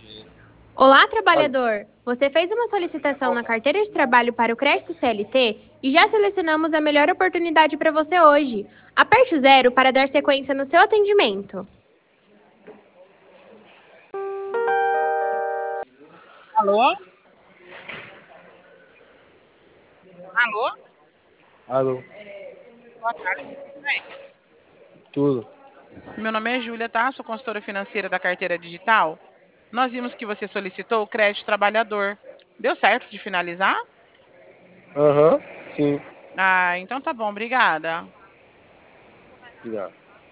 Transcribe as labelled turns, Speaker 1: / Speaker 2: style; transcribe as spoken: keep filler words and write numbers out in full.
Speaker 1: Olá,
Speaker 2: Alô.
Speaker 1: trabalhador! Você fez uma solicitação na carteira de trabalho para o crédito C L T e já selecionamos a melhor oportunidade para você hoje. Aperte o zero para dar sequência no seu atendimento.
Speaker 3: Alô? Alô?
Speaker 2: Alô.
Speaker 3: Boa tarde, tudo bem?
Speaker 2: Tudo.
Speaker 3: Meu nome é Júlia, tá? Sou consultora financeira da carteira digital. Nós vimos que você solicitou o crédito trabalhador. Deu certo de finalizar?
Speaker 2: Aham, sim.
Speaker 3: Ah, então tá bom, obrigada.
Speaker 2: Já.